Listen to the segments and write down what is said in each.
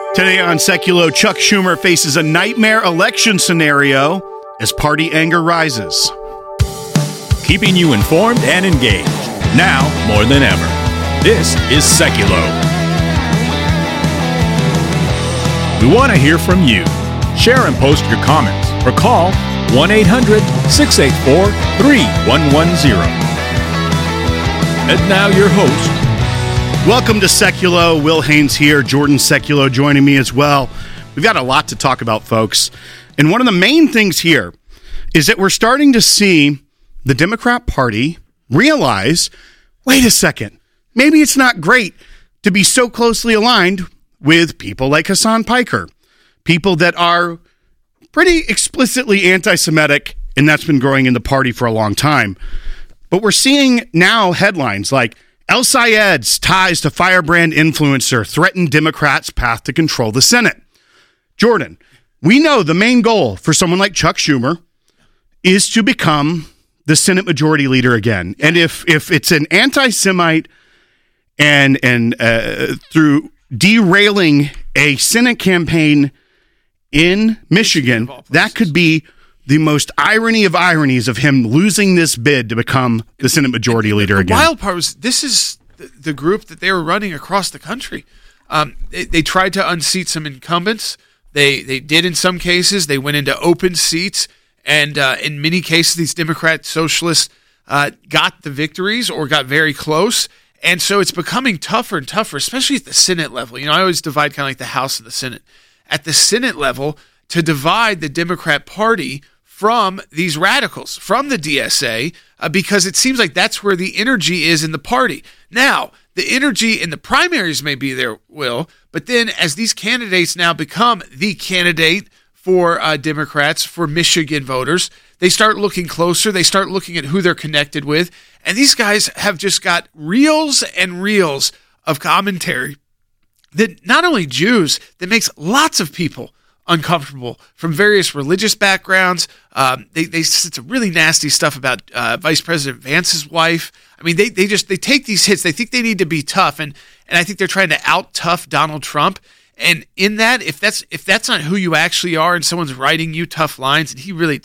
Today on Seculo, Chuck Schumer faces a nightmare election scenario as party anger rises. Keeping you informed and engaged, now more than ever. This is Seculo. We want to hear from you. Share and post your comments or call 1-800-684-3110. And now your host. Welcome to Seculo. Will Haynes here. Jordan Seculo joining me as well. We've got a lot to talk about, folks. And one of the main things here is that we're starting to see the Democrat Party realize, wait a second, maybe it's not great to be so closely aligned with people like Hasan Piker, people that are pretty explicitly anti-Semitic, and that's been growing in the party for a long time. But we're seeing now headlines like, El Sayed's ties to firebrand influencer threaten Democrats' path to control the Senate. Jordan, we know the main goal for someone like Chuck Schumer is to become the Senate Majority Leader again. And if it's an anti-Semite and through derailing a Senate campaign in Michigan, that could be the most irony of ironies of him losing this bid to become the Senate Majority Leader again. The wild part was this is the group that they were running across the country. They tried to unseat some incumbents. They did in some cases. They went into open seats. And in many cases, these Democrat socialists got the victories or got very close. And so it's becoming tougher and tougher, especially at the Senate level. You know, I always divide kind of like the House and the Senate. At the Senate level, to divide the Democrat Party from these radicals, from the DSA, because it seems like that's where the energy is in the party. Now, the energy in the primaries may be there, Will, but then as these candidates now become the candidate for Democrats, for Michigan voters, they start looking closer, they start looking at who they're connected with, and these guys have just got reels and reels of commentary that not only Jews, that makes lots of people uncomfortable from various religious backgrounds. They said some really nasty stuff about Vice President Vance's wife. I mean, they take these hits. They think they need to be tough, and I think they're trying to out-tough Donald Trump. And in that, if that's not who you actually are, and someone's writing you tough lines, and he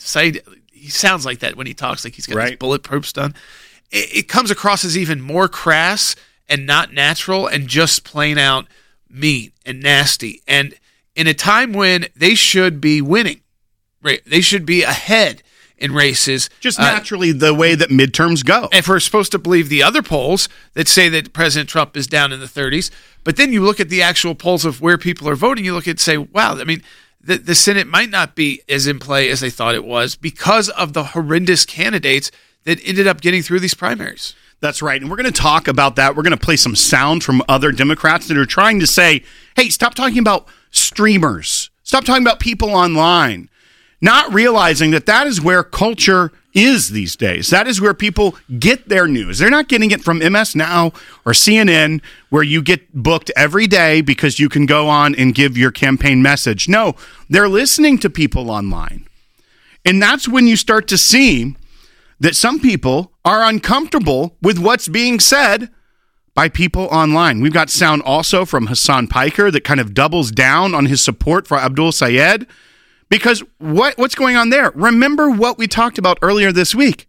sounds like that when he talks, like he's got his bulletproofs done. It comes across as even more crass and not natural, and just plain out mean and nasty. And in a time when they should be winning, right? They should be ahead in races. Just naturally the way that midterms go. If we're supposed to believe the other polls that say that President Trump is down in the 30s, but then you look at the actual polls of where people are voting, you look at and say, wow, I mean, the Senate might not be as in play as they thought it was because of the horrendous candidates that ended up getting through these primaries. That's right. And we're going to talk about that. We're going to play some sound from other Democrats that are trying to say, hey, stop talking about streamers. Stop talking about people online. Not realizing that is where culture is these days. That is where people get their news. They're not getting it from MS Now or CNN, where you get booked every day because you can go on and give your campaign message. No, they're listening to people online. And that's when you start to see that some people are uncomfortable with what's being said by people online. We've got sound also from Hasan Piker that kind of doubles down on his support for Abdul Sayed. Because what's going on there? Remember what we talked about earlier this week.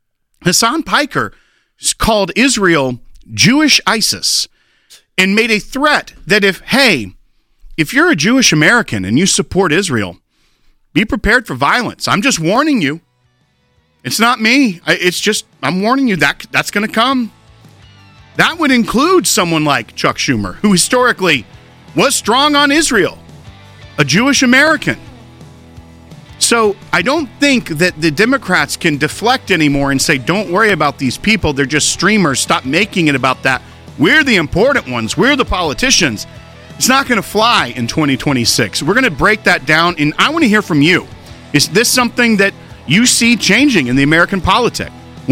Hasan Piker called Israel Jewish ISIS and made a threat that if you're a Jewish American and you support Israel, be prepared for violence. I'm just warning you. It's not me. I'm warning you that's going to come. That would include someone like Chuck Schumer, who historically was strong on Israel, a Jewish American. So I don't think that the Democrats can deflect anymore and say, don't worry about these people. They're just streamers. Stop making it about that. We're the important ones. We're the politicians. It's not going to fly in 2026. We're going to break that down, and I want to hear from you. Is this something that you see changing in the American politic?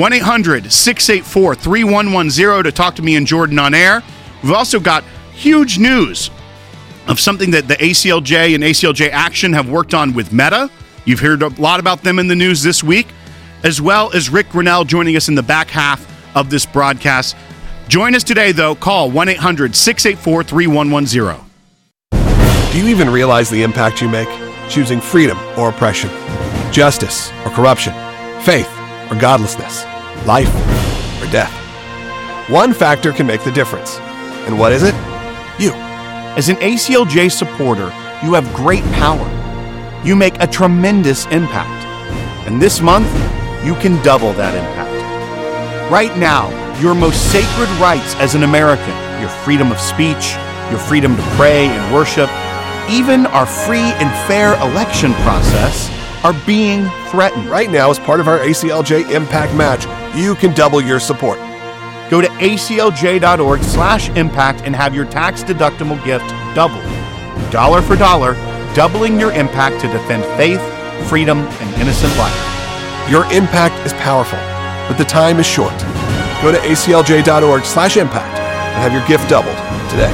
1-800-684-3110 to talk to me and Jordan on air. We've also got huge news of something that the ACLJ and ACLJ Action have worked on with Meta. You've heard a lot about them in the news this week, as well as Rick Grinnell joining us in the back half of this broadcast. Join us today, though. Call 1-800-684-3110. Do you even realize the impact you make? Choosing freedom or oppression, justice or corruption, faith or godlessness, life or death. One factor can make the difference. And what is it? You. As an ACLJ supporter, you have great power. You make a tremendous impact. And this month, you can double that impact. Right now, your most sacred rights as an American, your freedom of speech, your freedom to pray and worship, even our free and fair election process are being threatened. Right now, as part of our ACLJ Impact Match, you can double your support. Go to aclj.org/impact and have your tax-deductible gift doubled. Dollar for dollar, doubling your impact to defend faith, freedom, and innocent life. Your impact is powerful, but the time is short. Go to aclj.org/impact and have your gift doubled today.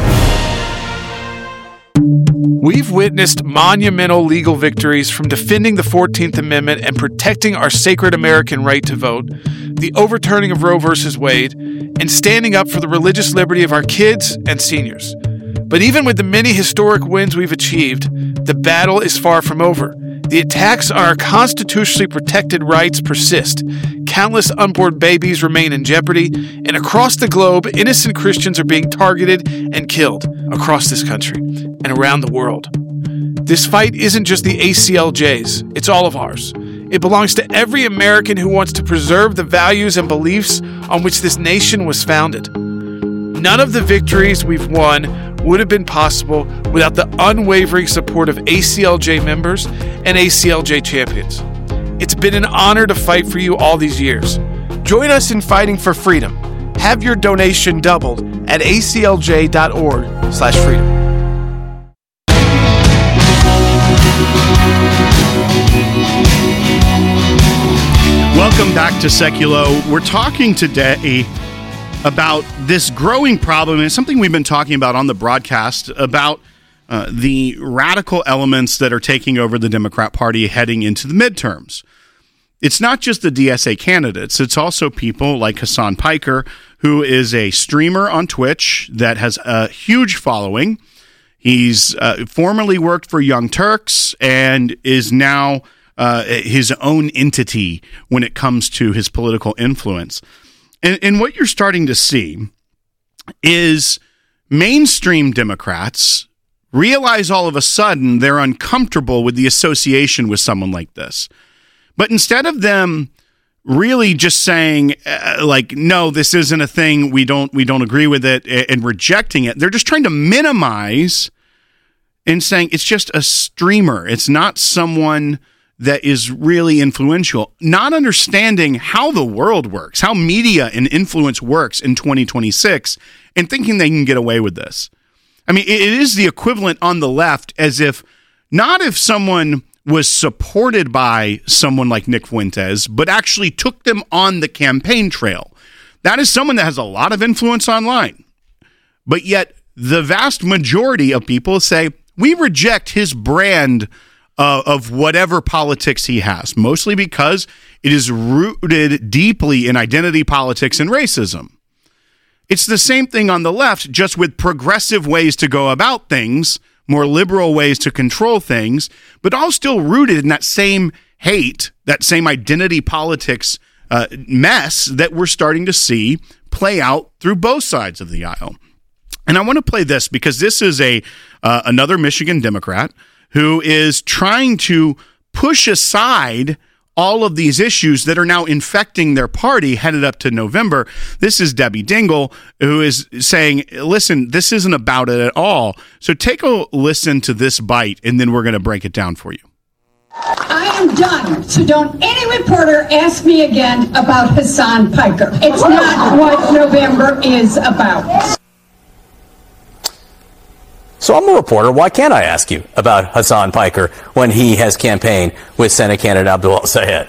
We've witnessed monumental legal victories from defending the 14th Amendment and protecting our sacred American right to vote, the overturning of Roe v. Wade, and standing up for the religious liberty of our kids and seniors. But even with the many historic wins we've achieved, the battle is far from over. The attacks on our constitutionally protected rights persist. Countless unborn babies remain in jeopardy, and across the globe, innocent Christians are being targeted and killed across this country and around the world. This fight isn't just the ACLJ's, it's all of ours. It belongs to every American who wants to preserve the values and beliefs on which this nation was founded. None of the victories we've won would have been possible without the unwavering support of ACLJ members and ACLJ champions. It's been an honor to fight for you all these years. Join us in fighting for freedom. Have your donation doubled at aclj.org/freedom. Welcome back to Seculo. We're talking today about this growing problem, and it's something we've been talking about on the broadcast, about the radical elements that are taking over the Democrat Party heading into the midterms. It's not just the DSA candidates, it's also people like Hasan Piker, who is a streamer on Twitch that has a huge following. He's formerly worked for Young Turks and is now his own entity when it comes to his political influence. And what you're starting to see is mainstream Democrats realize all of a sudden they're uncomfortable with the association with someone like this. But instead of them really just saying, no, this isn't a thing, we don't agree with it, and rejecting it, they're just trying to minimize and saying it's just a streamer. It's not someone that is really influential, not understanding how the world works, how media and influence works in 2026, and thinking they can get away with this. I mean, it is the equivalent on the left as if, not if someone was supported by someone like Nick Fuentes, but actually took them on the campaign trail. That is someone that has a lot of influence online. But yet, the vast majority of people say, we reject his brand of whatever politics he has, mostly because it is rooted deeply in identity politics and racism. It's the same thing on the left, just with progressive ways to go about things, more liberal ways to control things, but all still rooted in that same hate, that same identity politics mess that we're starting to see play out through both sides of the aisle. And I want to play this because this is another Michigan Democrat who is trying to push aside all of these issues that are now infecting their party headed up to November. This is Debbie Dingell, who is saying, listen, this isn't about it at all. So take a listen to this bite, and then we're going to break it down for you. I am done. So don't any reporter ask me again about Hasan Piker. It's not what November is about. So I'm a reporter. Why can't I ask you about Hasan Piker when he has campaigned with Senate candidate Abdul El-Sayed?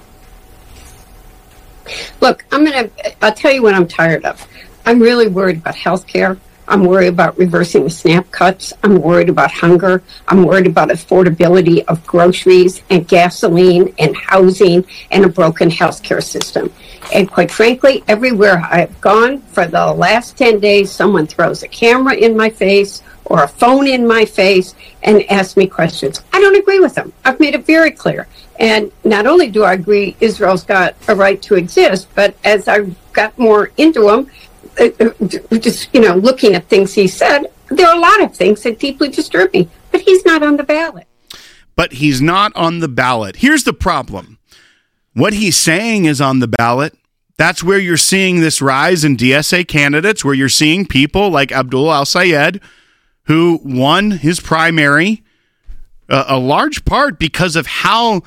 Look, I'll tell you what I'm tired of. I'm really worried about health care. I'm worried about reversing the SNAP cuts. I'm worried about hunger. I'm worried about affordability of groceries and gasoline and housing and a broken health care system. And quite frankly, everywhere I've gone for the last 10 days, someone throws a camera in my face or a phone in my face and ask me questions. I don't agree with them. I've made it very clear. And not only do I agree Israel's got a right to exist, but as I got more into him, just, looking at things he said, there are a lot of things that deeply disturb me. But he's not on the ballot. But he's not on the ballot. Here's the problem. What he's saying is on the ballot. That's where you're seeing this rise in DSA candidates, where you're seeing people like Abdul al-Sayed, who won his primary, a large part because of how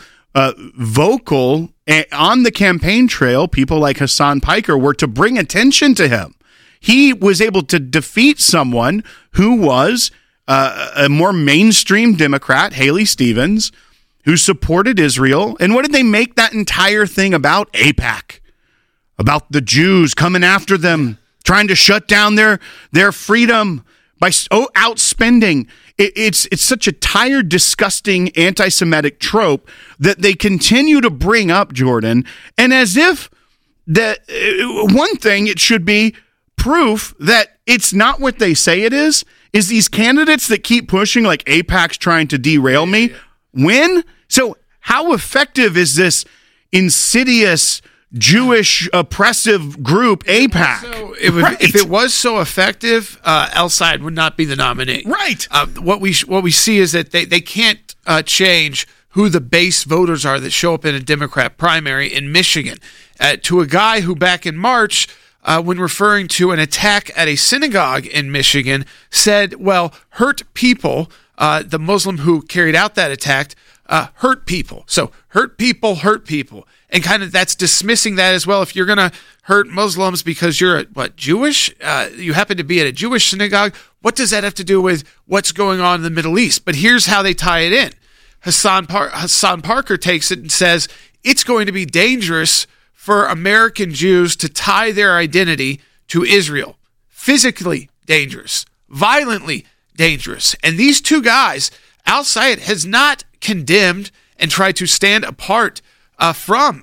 vocal on the campaign trail people like Hasan Piker were to bring attention to him. He was able to defeat someone who was a more mainstream Democrat, Haley Stevens, who supported Israel. And what did they make that entire thing about? AIPAC. About the Jews coming after them, trying to shut down their freedom by outspending. It's such a tired, disgusting, anti-Semitic trope that they continue to bring up, Jordan. And as if that one thing, it should be proof that it's not what they say it is these candidates that keep pushing, like AIPAC's trying to derail me, win? So how effective is this insidious Jewish oppressive group, AIPAC? So if it was so effective, al-Sayed would not be the nominee. Right. What we see is that they can't change who the base voters are that show up in a Democrat primary in Michigan. To a guy who back in March, when referring to an attack at a synagogue in Michigan, said, well, hurt people, the Muslim who carried out that attack, hurt people. So hurt people. And kind of that's dismissing that as well. If you're going to hurt Muslims because you're Jewish, you happen to be at a Jewish synagogue, what does that have to do with what's going on in the Middle East? But here's how they tie it in. Hasan Parker takes it and says it's going to be dangerous for American Jews to tie their identity to Israel. Physically dangerous, violently dangerous. And these two guys, al-Sayed has not condemned and tried to stand apart from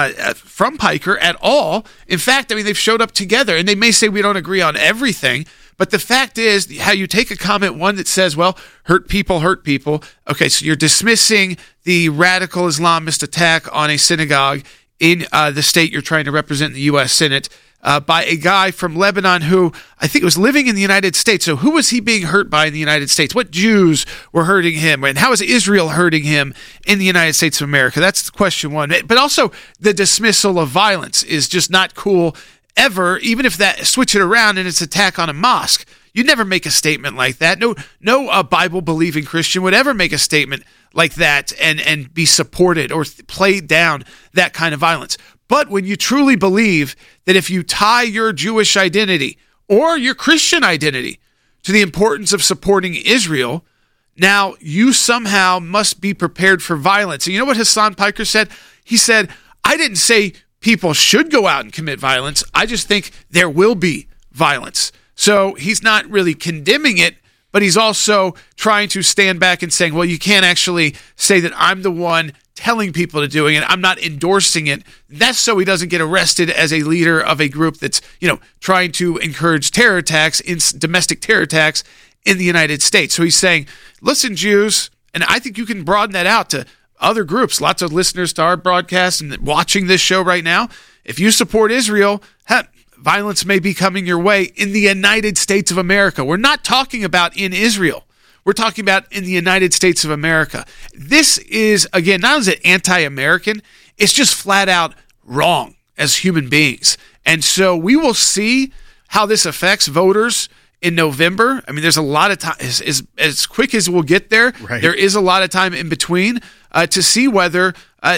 Piker at all. In fact, they've showed up together, and they may say we don't agree on everything, but the fact is how you take a comment, one that says, well, hurt people. Okay, so you're dismissing the radical Islamist attack on a synagogue in the state you're trying to represent in the U.S. Senate by a guy from Lebanon who I think was living in the United States. So who was he being hurt by in the United States? What Jews were hurting him? And how is Israel hurting him in the United States of America? That's question one. But also the dismissal of violence is just not cool ever, even if that switch it around and it's attack on a mosque. You'd never make a statement like that. No Bible-believing Christian would ever make a statement like that and be supported or play down that kind of violence. But when you truly believe that if you tie your Jewish identity or your Christian identity to the importance of supporting Israel, now you somehow must be prepared for violence. And you know what Hasan Piker said? He said, I didn't say people should go out and commit violence. I just think there will be violence. So he's not really condemning it, but he's also trying to stand back and saying, well, you can't actually say that I'm the one telling people to doing it. I'm not endorsing it. That's so he doesn't get arrested as a leader of a group that's, trying to encourage terror attacks, domestic terror attacks in the United States. So he's saying, listen, Jews, and I think you can broaden that out to other groups, lots of listeners to our broadcast and watching this show right now. If you support Israel, violence may be coming your way in the United States of America. We're not talking about in Israel. We're talking about in the United States of America. This is, again, not only is it anti-American, it's just flat out wrong as human beings. And so we will see how this affects voters in November. There's a lot of time, as quick as we'll get there, right. There is a lot of time in between to see whether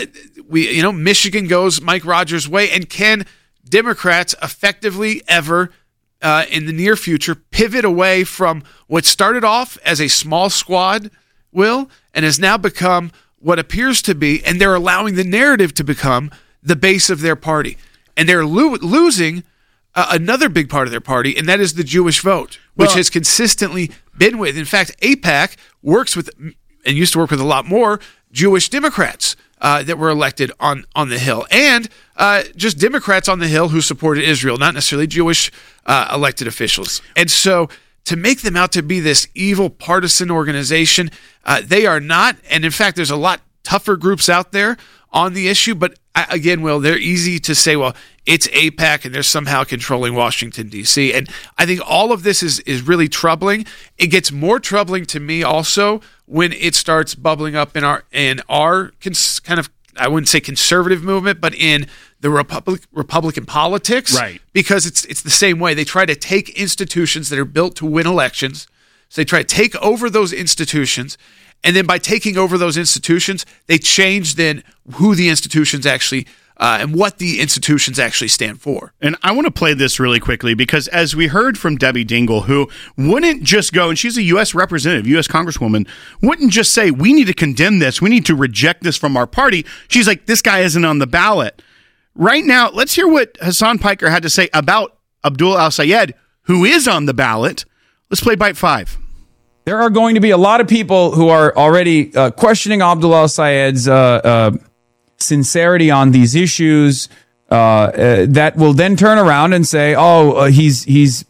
Michigan goes Mike Rogers' way, and can Democrats effectively ever in the near future pivot away from what started off as a small squad, and has now become what appears to be, and they're allowing the narrative to become the base of their party. And they're losing another big part of their party, and that is the Jewish vote, which has consistently been with. In fact, AIPAC works with, and used to work with a lot more, Jewish Democrats that were elected on the Hill, and just Democrats on the Hill who supported Israel, not necessarily Jewish elected officials. And so to make them out to be this evil partisan organization. They are not. And in fact, there's a lot tougher groups out there on the issue. But again, Will, they're easy to say, well, it's AIPAC and they're somehow controlling Washington, D.C. And I think all of this is really troubling. It gets more troubling to me also when it starts bubbling up in our kind of, I wouldn't say conservative movement, but in the Republican politics. Right. Because it's the same way. They try to take institutions that are built to win elections. So they try to take over those institutions. And then by taking over those institutions, they change then who the institutions actually and what the institutions actually stand for. And I want to play this really quickly because as we heard from Debbie Dingell, who wouldn't just go, and she's a U.S. representative, U.S. Congresswoman, wouldn't just say, we need to condemn this, we need to reject this from our party. She's like, this guy isn't on the ballot. Right now, let's hear what Hasan Piker had to say about Abdullah al-Sayed, who is on the ballot. Let's play Bite 5. There are going to be a lot of people who are already questioning Abdullah al-Sayed's sincerity on these issues that will then turn around and say, he's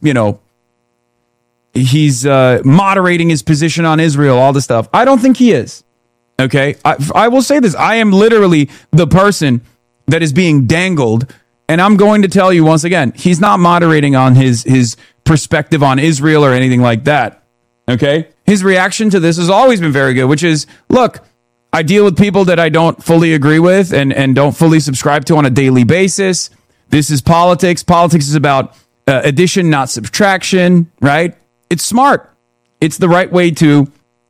moderating his position on Israel, all this stuff. I don't think he is. Okay. I will say this. I am literally the person that is being dangled. And I'm going to tell you once again, he's not moderating on his perspective on Israel or anything like that. Okay. His reaction to this has always been very good, which is, look, I deal with people that I don't fully agree with and don't fully subscribe to on a daily basis. This is politics. Politics is about addition, not subtraction, right? It's smart. It's the right way to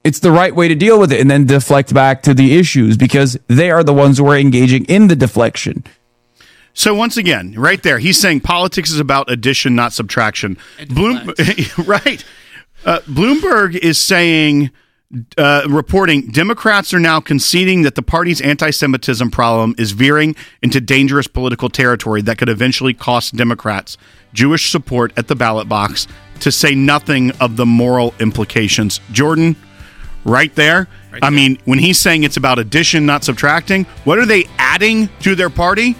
deal with it and then deflect back to the issues because they are the ones who are engaging in the deflection. So once again, right there, he's saying politics is about addition, not subtraction. Right. Bloomberg is saying, reporting, Democrats are now conceding that the party's anti-Semitism problem is veering into dangerous political territory that could eventually cost Democrats Jewish support at the ballot box, to say nothing of the moral implications. Jordan, right there. I mean, when he's saying it's about addition, not subtracting, what are they adding to their party?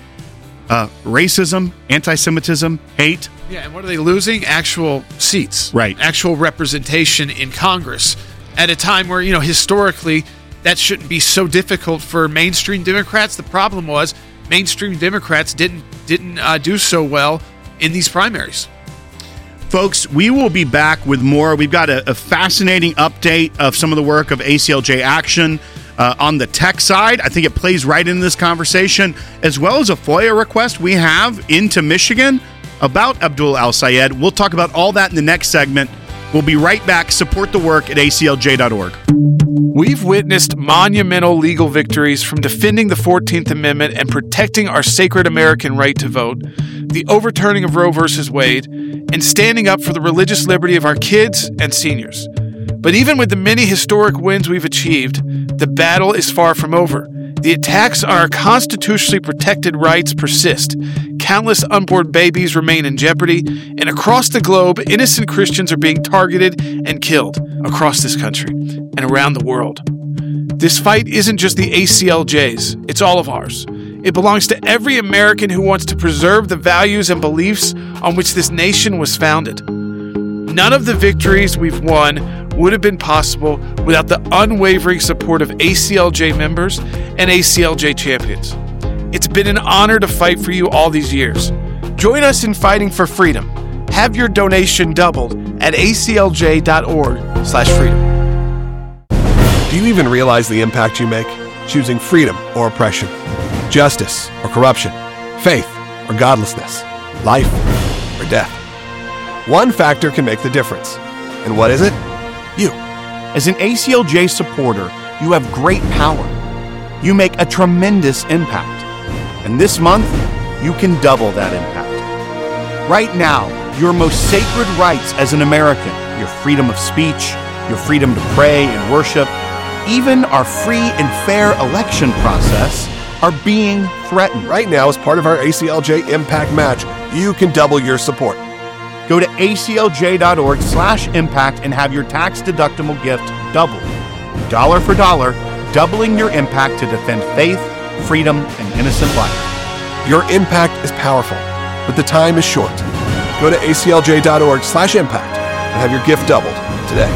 Racism, anti-Semitism, hate. Yeah, and what are they losing? Actual seats. Right. Actual representation in Congress at a time where, historically, that shouldn't be so difficult for mainstream Democrats. The problem was mainstream Democrats didn't do so well in these primaries. Folks, we will be back with more. We've got a fascinating update of some of the work of ACLJ Action on the tech side. I think it plays right into this conversation, as well as a FOIA request we have into Michigan about Abdullah al-Sayed. We'll talk about all that in the next segment. We'll be right back. Support the work at aclj.org. We've witnessed monumental legal victories from defending the 14th Amendment and protecting our sacred American right to vote, the overturning of Roe v. Wade, and standing up for the religious liberty of our kids and seniors. But even with the many historic wins we've achieved, the battle is far from over. The attacks on our constitutionally protected rights persist. Countless unborn babies remain in jeopardy, and across the globe, innocent Christians are being targeted and killed across this country and around the world. This fight isn't just the ACLJ's, it's all of ours. It belongs to every American who wants to preserve the values and beliefs on which this nation was founded. None of the victories we've won would have been possible without the unwavering support of ACLJ members and ACLJ champions. It's been an honor to fight for you all these years. Join us in fighting for freedom. Have your donation doubled at aclj.org/freedom. Do you even realize the impact you make? Choosing freedom or oppression, justice or corruption, faith or godlessness, life or death. One factor can make the difference. And what is it? You. As an ACLJ supporter, you have great power. You make a tremendous impact. And this month, you can double that impact. Right now, your most sacred rights as an American, your freedom of speech, your freedom to pray and worship, even our free and fair election process are being threatened. Right now, as part of our ACLJ Impact Match, you can double your support. Go to aclj.org/impact and have your tax-deductible gift doubled. Dollar for dollar, doubling your impact to defend faith, freedom, and innocent life. Your impact is powerful, but the time is short. Go to aclj.org/impact and have your gift doubled today.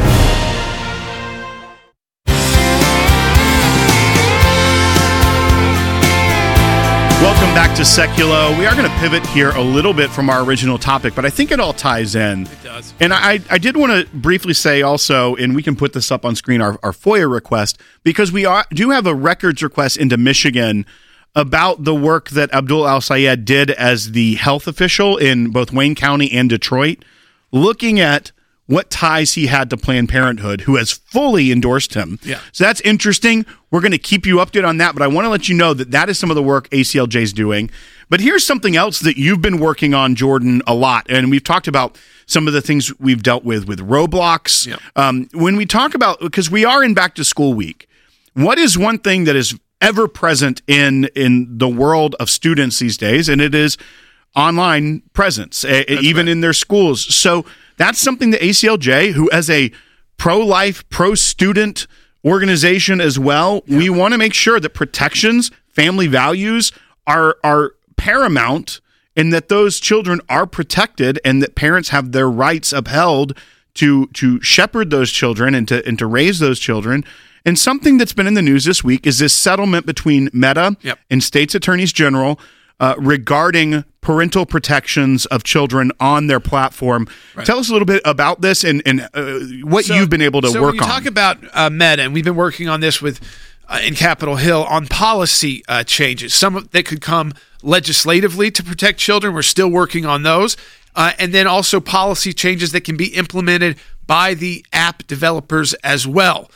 Welcome back to Seculo. We are going to pivot here a little bit from our original topic, but I think it all ties in. It does. And I did want to briefly say also, and we can put this up on screen, our FOIA request, because we do have a records request into Michigan about the work that Abdul Al-Sayed did as the health official in both Wayne County and Detroit, looking at what ties he had to Planned Parenthood, who has fully endorsed him. Yeah. So that's interesting. We're going to keep you updated on that, but I want to let you know that that is some of the work ACLJ is doing. But here's something else that you've been working on, Jordan, a lot. And we've talked about some of the things we've dealt with Roblox. Yeah. When we talk about, because we are in back to school week, what is one thing that is ever present in the world of students these days? And it is online presence, even in their schools. So that's something that ACLJ, who as a pro-life, pro-student organization as well, we want to make sure that protections, family values are paramount, and that those children are protected, and that parents have their rights upheld to shepherd those children and to raise those children. And something that's been in the news this week is this settlement between Meta and states attorneys general regarding parental protections of children on their platform. Right. Tell us a little bit about this and what you've been able to work on. So when you talk about Meta, and we've been working on this with in Capitol Hill on policy changes, some that could come legislatively to protect children. We're still working on those. And then also policy changes that can be implemented by the app developers as well.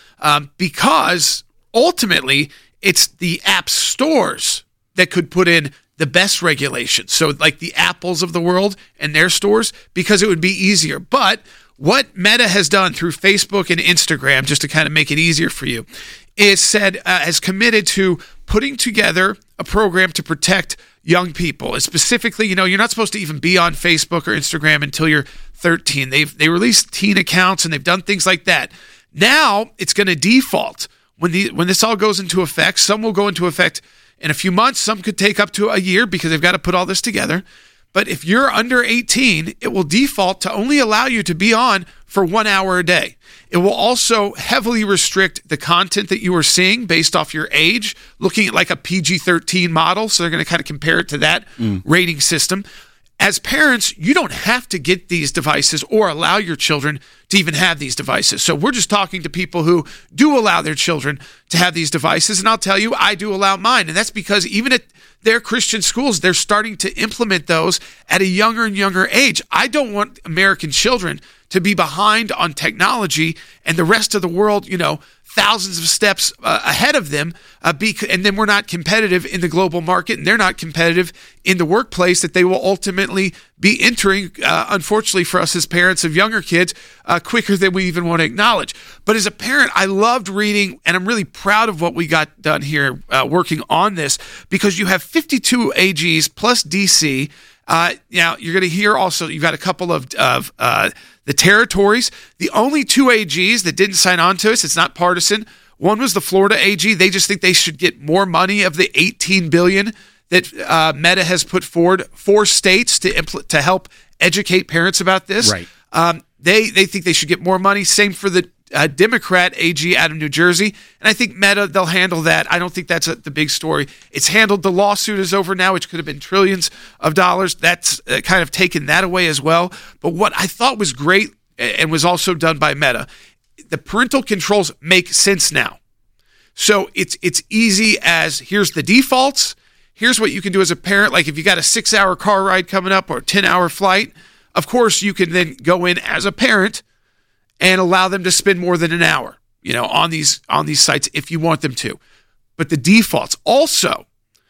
Because ultimately, it's the app stores that could put in the best regulations. So like the Apples of the world and their stores, because it would be easier. But what Meta has done through Facebook and Instagram, just to kind of make it easier for you, is has committed to putting together a program to protect young people. And specifically, you're not supposed to even be on Facebook or Instagram until you're 13. They released teen accounts and they've done things like that. Now it's going to default when this all goes into effect. Some will go into effect in a few months. Some could take up to a year because they've got to put all this together. But if you're under 18, it will default to only allow you to be on for 1 hour a day. It will also heavily restrict the content that you are seeing based off your age, looking at like a PG-13 model. So they're going to kind of compare it to that rating system. As parents, you don't have to get these devices or allow your children to even have these devices. So we're just talking to people who do allow their children to have these devices. And I'll tell you, I do allow mine. And that's because even at their Christian schools, they're starting to implement those at a younger and younger age. I don't want American children to be behind on technology and the rest of the world, thousands of steps ahead of them, and then we're not competitive in the global market, and they're not competitive in the workplace that they will ultimately be entering, unfortunately for us as parents of younger kids, quicker than we even want to acknowledge. But as a parent, I loved reading, and I'm really proud of what we got done here working on this, because you have 52 AGs plus DC. Now, you're going to hear also, you've got a couple of the territories. The only 2 AGs that didn't sign on to us, it's not partisan. One was the Florida AG. They just think they should get more money of the $18 billion that Meta has put forward for states to help educate parents about this. Right. They think they should get more money. Same for the Democrat AG out of New Jersey. And I think Meta, they'll handle that. I don't think that's the big story. It's handled. The lawsuit is over now, which could have been trillions of dollars. That's kind of taken that away as well. But what I thought was great and was also done by Meta, the parental controls make sense now. So it's easy as here's the defaults. Here's what you can do as a parent. Like if you got a 6-hour car ride coming up or a 10-hour flight, of course you can then go in as a parent and allow them to spend more than an hour, on these sites if you want them to. But the defaults also,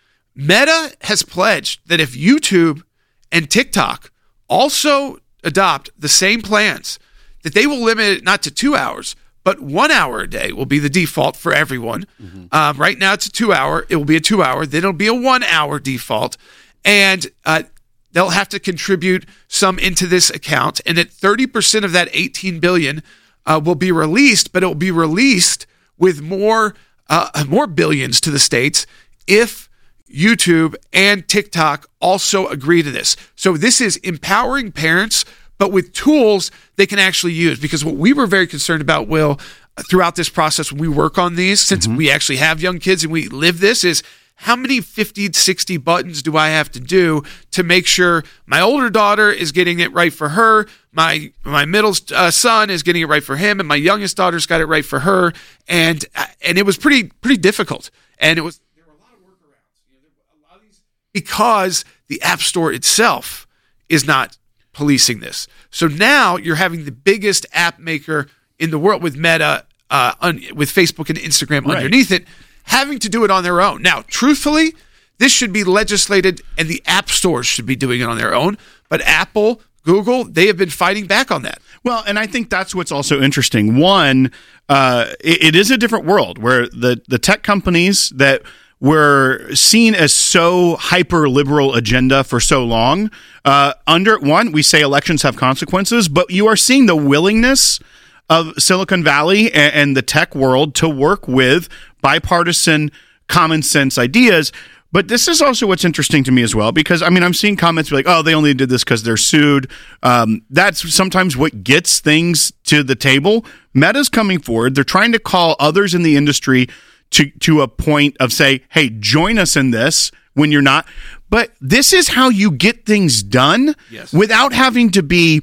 Meta has pledged that if YouTube and TikTok also adopt the same plans, that they will limit it not to 2 hours, but 1 hour a day will be the default for everyone. Mm-hmm. Right now it's a 2 hour. It will be a 2 hour. Then it'll be a 1 hour default. And they'll have to contribute some into this account, and that 30% of that $18 billion will be released, but it will be released with more billions to the states if YouTube and TikTok also agree to this. So this is empowering parents, but with tools they can actually use. Because what we were very concerned about, Will, throughout this process when we work on these, since we actually have young kids and we live this, is how many 50, 60 buttons do I have to do to make sure my older daughter is getting it right for her, my middle son is getting it right for him, and my youngest daughter's got it right for her, and it was pretty difficult, and there were a lot of workarounds, because the App Store itself is not policing this. So now you're having the biggest app maker in the world with Meta, with Facebook and Instagram underneath it, having to do it on their own. Now, truthfully, this should be legislated and the app stores should be doing it on their own. But Apple, Google, they have been fighting back on that. Well, and I think that's what's also interesting. One, it is a different world where the tech companies that were seen as so hyper-liberal agenda for so long, under one, we say elections have consequences, but you are seeing the willingness of Silicon Valley and the tech world to work with bipartisan, common sense ideas. But this is also what's interesting to me as well, because, I mean, I'm seeing comments like, oh, they only did this because they're sued. That's sometimes what gets things to the table. Meta's coming forward. They're trying to call others in the industry to a point of say, hey, join us in this when you're not. But this is how you get things done without having to be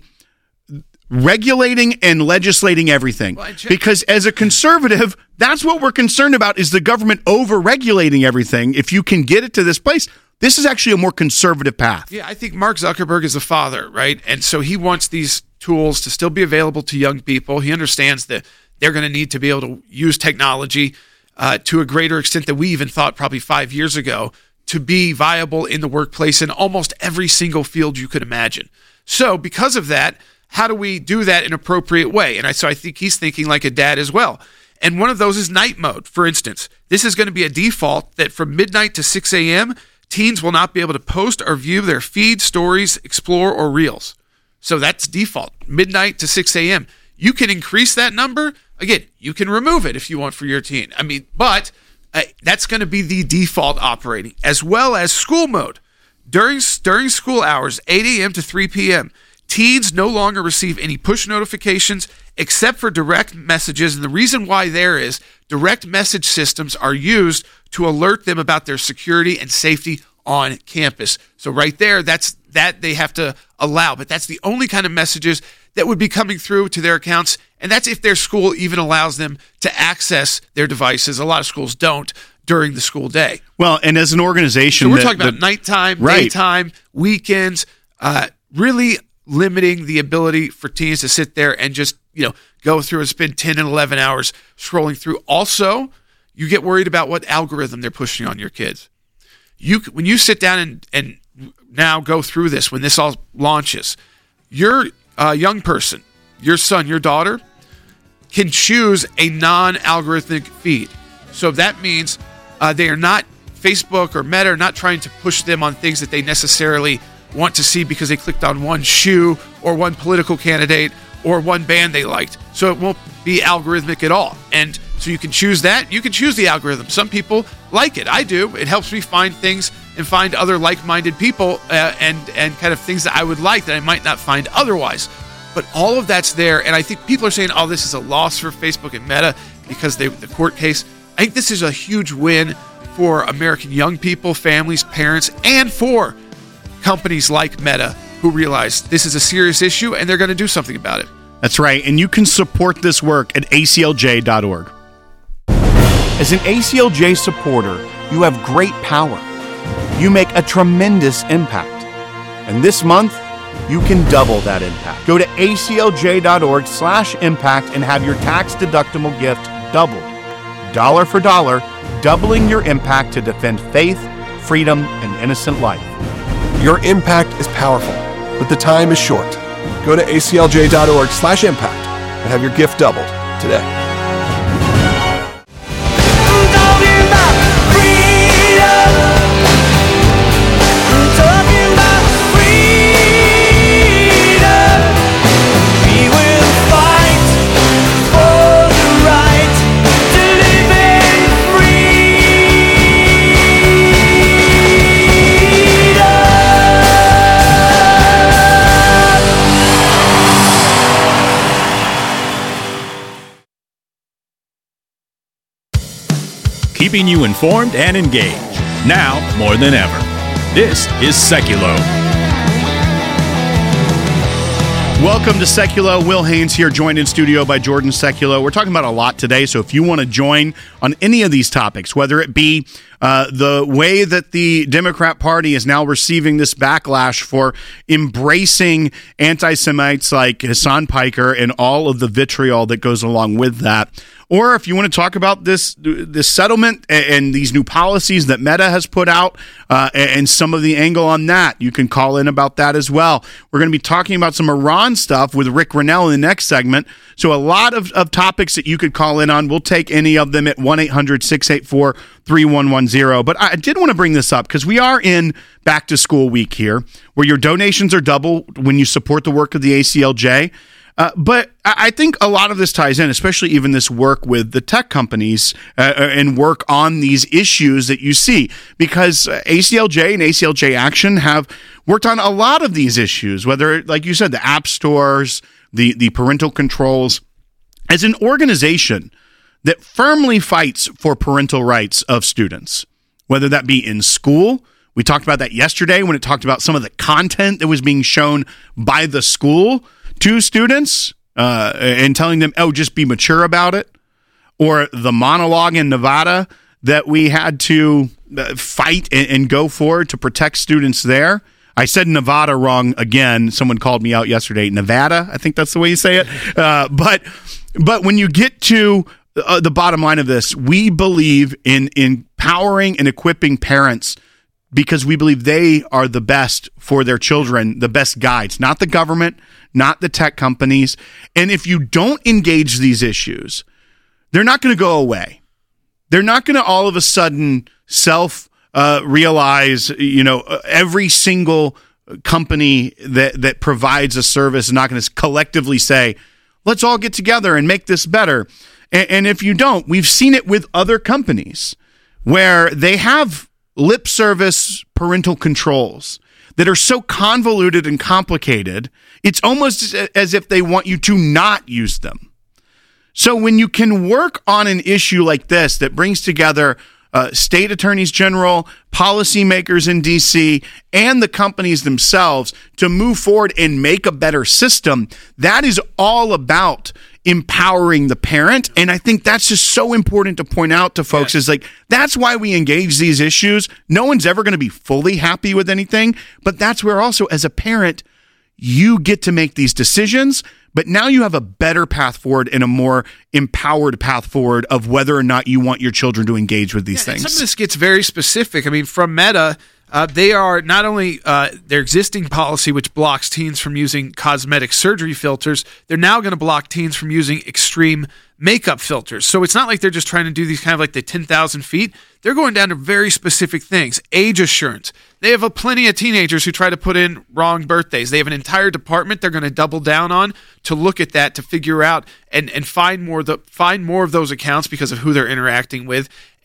regulating and legislating everything. Because as a conservative, that's what we're concerned about, is the government over-regulating everything. If you can get it to this place, this is actually a more conservative path. Yeah, I think Mark Zuckerberg is a father, right? And so he wants these tools to still be available to young people. He understands that they're going to need to be able to use technology to a greater extent than we even thought probably 5 years ago to be viable in the workplace in almost every single field you could imagine. So because of that, how do we do that in an appropriate way? And so I think he's thinking like a dad as well. And one of those is night mode, for instance. This is going to be a default that from midnight to 6 a.m., teens will not be able to post or view their feed, stories, explore, or reels. So that's default, midnight to 6 a.m. You can increase that number. Again, you can remove it if you want for your teen. I mean, but that's going to be the default operating, as well as school mode. During school hours, 8 a.m. to 3 p.m., teens no longer receive any push notifications except for direct messages. And the reason why there is direct message systems are used to alert them about their security and safety on campus. So right there, that they have to allow. But that's the only kind of messages that would be coming through to their accounts. And that's if their school even allows them to access their devices. A lot of schools don't during the school day. Well, and as an organization... So we're talking about nighttime, daytime, weekends, really limiting the ability for teens to sit there and just, go through and spend 10 and 11 hours scrolling through. Also, you get worried about what algorithm they're pushing on your kids. When you sit down and now go through this, when this all launches, your young person, your son, your daughter, can choose a non-algorithmic feed. So that means they are not, Facebook or Meta are not trying to push them on things that they necessarily want to see because they clicked on one shoe or one political candidate or one band they liked. So it won't be algorithmic at all. And so you can choose that. You can choose the algorithm. Some people like it. I do. It helps me find things and find other like-minded people and kind of things that I would like that I might not find otherwise. But all of that's there. And I think people are saying, oh, this is a loss for Facebook and Meta because the court case. I think this is a huge win for American young people, families, parents, and for companies like Meta who realize this is a serious issue and they're going to do something about it. That's right. And you can support this work at aclj.org. As an ACLJ supporter, you have great power. You make a tremendous impact. And this month, you can double that impact. Go to aclj.org/impact and have your tax-deductible gift doubled. Dollar for dollar, doubling your impact to defend faith, freedom, and innocent life. Your impact is powerful, but the time is short. Go to aclj.org/impact and have your gift doubled today. keeping you informed and engaged. Now more than ever. This is Seculo. Welcome to Seculo. Will Haynes here, joined in studio by Jordan Seculo. We're talking about a lot today, so if you want to join on any of these topics, whether it be the way that the Democrat Party is now receiving this backlash for embracing anti-Semites like Hasan Piker and all of the vitriol that goes along with that, or if you want to talk about this settlement and these new policies that Meta has put out and some of the angle on that, you can call in about that as well. We're going to be talking about some Iran stuff with Rick Grinnell in the next segment. So a lot of topics that you could call in on. We'll take any of them at 1-800-684-3110. But I did want to bring this up because we are in back to school week here, where your donations are double when you support the work of the ACLJ. But I think a lot of this ties in, especially even this work with the tech companies and work on these issues that you see, because ACLJ and ACLJ Action have worked on a lot of these issues, whether, like you said, the app stores, the parental controls. As an organization that firmly fights for parental rights of students, whether that be in school. We talked about that yesterday when it talked about some of the content that was being shown by the school to students and telling them, oh, just be mature about it. Or the monologue in Nevada that we had to fight and go for to protect students there. I said Nevada wrong again. Someone called me out yesterday. Nevada, I think that's the way you say it. But when you get to the bottom line of this, we believe in empowering and equipping parents because we believe they are the best for their children, the best guides, not the government, not the tech companies. And if you don't engage these issues, they're not going to go away. They're not going to all of a sudden realize, every single company that provides a service is not going to collectively say, let's all get together and make this better. And if you don't, we've seen it with other companies where they have lip service parental controls that are so convoluted and complicated, it's almost as if they want you to not use them. So when you can work on an issue like this that brings together state attorneys general, policymakers in D.C., and the companies themselves to move forward and make a better system, that is all about empowering the parent. And I think that's just so important to point out to folks is like, that's why we engage these issues. No one's ever going to be fully happy with anything, but that's where also as a parent, you get to make these decisions, but now you have a better path forward and a more empowered path forward of whether or not you want your children to engage with these things. Some of this gets very specific. I mean, from Meta, they are not only their existing policy, which blocks teens from using cosmetic surgery filters, they're now going to block teens from using extreme makeup filters. So it's not like they're just trying to do these kind of like the 10,000 feet. They're going down to very specific things. Age assurance. They have plenty of teenagers who try to put in wrong birthdays. They have an entire department they're going to double down on to look at that, to figure out and find more of those accounts because of who they're interacting with,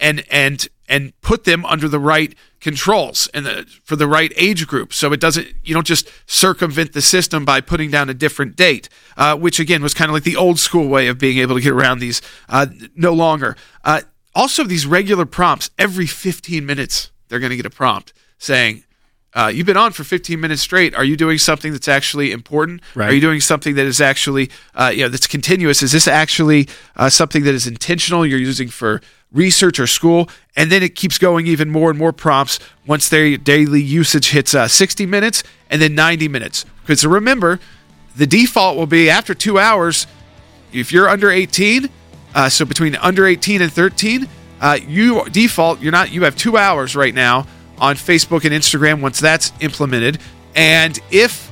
and put them under the right controls and for the right age group. So you don't just circumvent the system by putting down a different date, which again was kind of like the old school way of being able to get around these. No longer. Also, these regular prompts, every 15 minutes, they're going to get a prompt saying, you've been on for 15 minutes straight. Are you doing something that's actually important? Right. Are you doing something that is actually, that's continuous? Is this actually something that is intentional you're using for research or school? And then it keeps going even more and more prompts once their daily usage hits 60 minutes and then 90 minutes. Because remember, the default will be after 2 hours, if you're under 18, so between under 18 and 13, you have 2 hours right now on Facebook and Instagram once that's implemented. And if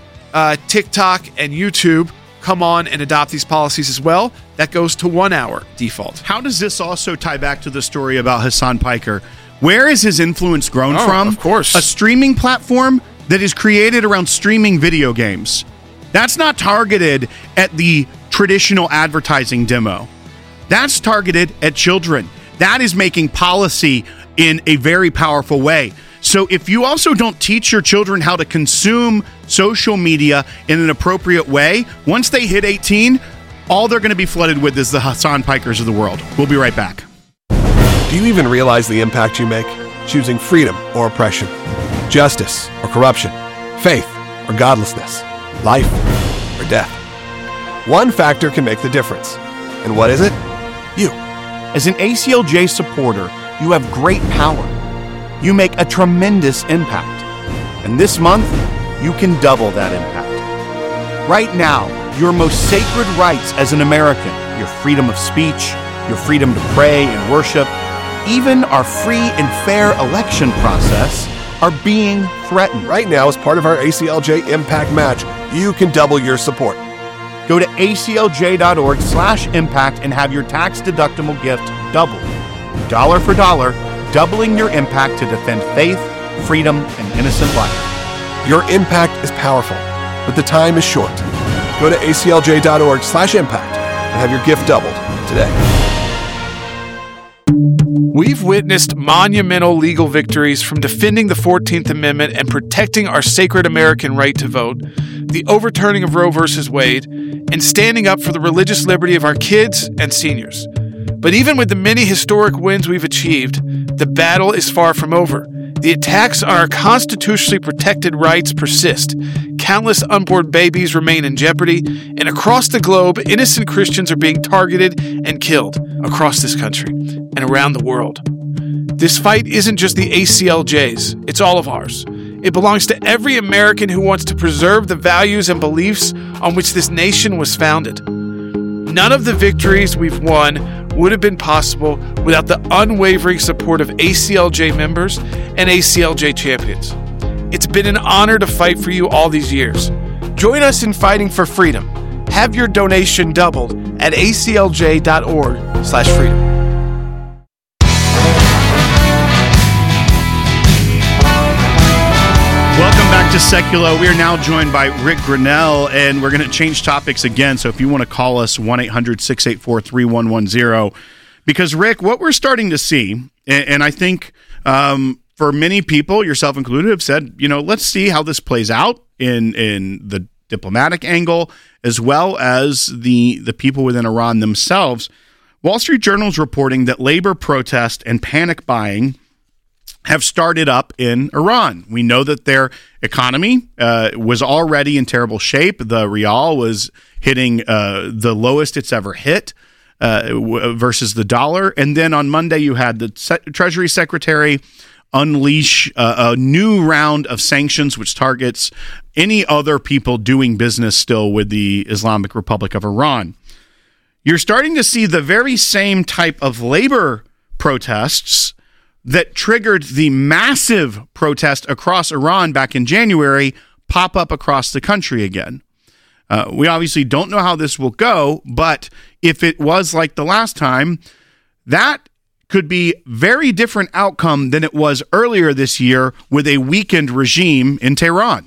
TikTok and YouTube come on and adopt these policies as well, that goes to 1 hour default. How does this also tie back to the story about Hasan Piker? Where is his influence grown from? Of course. A streaming platform that is created around streaming video games. That's not targeted at the traditional advertising demo. That's targeted at children. That is making policy in a very powerful way. So if you also don't teach your children how to consume social media in an appropriate way, once they hit 18, all they're going to be flooded with is the Hasan Pikers of the world. We'll be right back. Do you even realize the impact you make? Choosing freedom or oppression, justice or corruption, faith or godlessness, life or death. One factor can make the difference. And what is it? You. As an ACLJ supporter, you have great power. You make a tremendous impact. And this month, you can double that impact. Right now, your most sacred rights as an American, your freedom of speech, your freedom to pray and worship, even our free and fair election process are being threatened. Right now, as part of our ACLJ Impact Match, you can double your support. Go to aclj.org/impact and have your tax-deductible gift doubled. Dollar for dollar, doubling your impact to defend faith, freedom, and innocent life. Your impact is powerful, but the time is short. Go to aclj.org/impact and have your gift doubled today. We've witnessed monumental legal victories from defending the 14th Amendment and protecting our sacred American right to vote, the overturning of Roe v. Wade, and standing up for the religious liberty of our kids and seniors. But even with the many historic wins we've achieved, the battle is far from over. The attacks on our constitutionally protected rights persist. Countless unborn babies remain in jeopardy, and across the globe, innocent Christians are being targeted and killed across this country and around the world. This fight isn't just the ACLJ's, it's all of ours. It belongs to every American who wants to preserve the values and beliefs on which this nation was founded. None of the victories we've won would have been possible without the unwavering support of ACLJ members and ACLJ champions. It's been an honor to fight for you all these years. Join us in fighting for freedom. Have your donation doubled at aclj.org/freedom. Welcome back to Seculo. We are now joined by Rick Grenell, and we're going to change topics again. So if you want to call us, 1-800-684-3110. Because, Rick, what we're starting to see, and I think for many people, yourself included, have said, let's see how this plays out in the diplomatic angle, as well as the people within Iran themselves. Wall Street Journal is reporting that labor protest and panic buying have started up in Iran. We know that their economy was already in terrible shape. The rial was hitting the lowest it's ever hit versus the dollar. And then on Monday, you had the Treasury Secretary unleash a new round of sanctions, which targets any other people doing business still with the Islamic Republic of Iran. You're starting to see the very same type of labor protests that triggered the massive protest across Iran back in January pop up across the country again. We obviously don't know how this will go, but if it was like the last time, that could be very different outcome than it was earlier this year with a weakened regime in Tehran.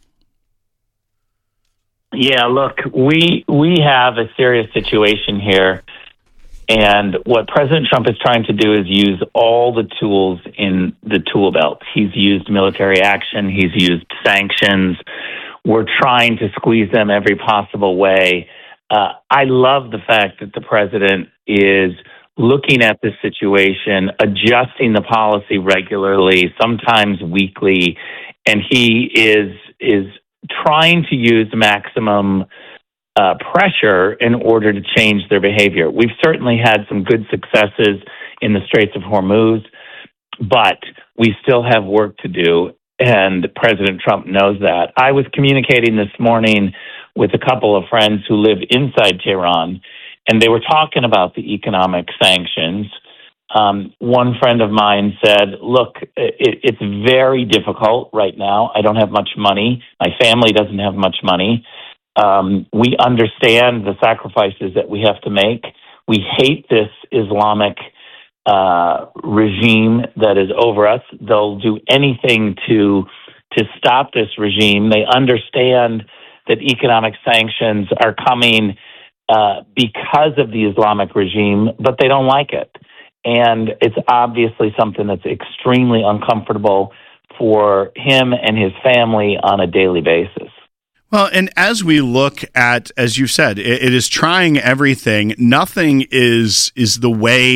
Yeah, look, we have a serious situation here. And what President Trump is trying to do is use all the tools in the tool belt. He's used military action. He's used sanctions. We're trying to squeeze them every possible way. I love the fact that the president is looking at this situation, adjusting the policy regularly, sometimes weekly, and he is trying to use maximum pressure in order to change their behavior. We've certainly had some good successes in the Straits of Hormuz, but we still have work to do, and President Trump knows that. I was communicating this morning with a couple of friends who live inside Tehran, and they were talking about the economic sanctions. One friend of mine said, look, it's very difficult right now. I don't have much money. My family doesn't have much money. We understand the sacrifices that we have to make. We hate this Islamic regime that is over us. They'll do anything to stop this regime. They understand that economic sanctions are coming because of the Islamic regime, but they don't like it. And it's obviously something that's extremely uncomfortable for him and his family on a daily basis. Well, and as we look at, as you said, it is trying everything. Nothing is the way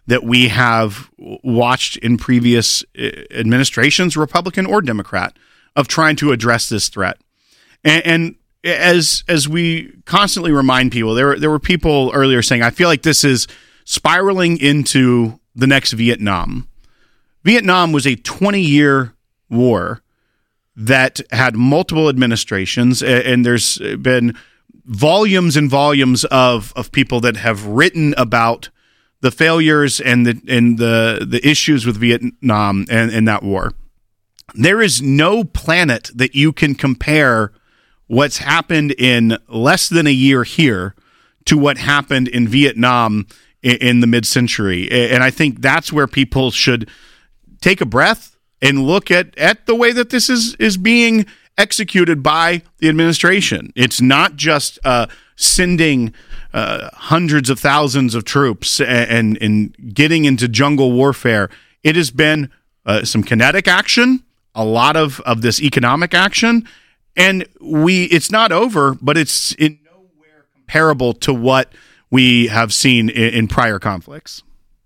that we have watched in previous administrations, Republican or Democrat, of trying to address this threat. And as we constantly remind people, there were people earlier saying, I feel like this is spiraling into the next Vietnam. Vietnam was a 20-year war that had multiple administrations, and there's been volumes and volumes of people that have written about the failures and the issues with Vietnam and that war. There is no planet that you can compare what's happened in less than a year here to what happened in Vietnam in the mid-century. And I think that's where people should take a breath and look at the way that this is being executed by the administration. It's not just sending hundreds of thousands of troops and getting into jungle warfare. It has been some kinetic action, a lot of this economic action, and it's not over, but it's in nowhere comparable to what we have seen in prior conflicts.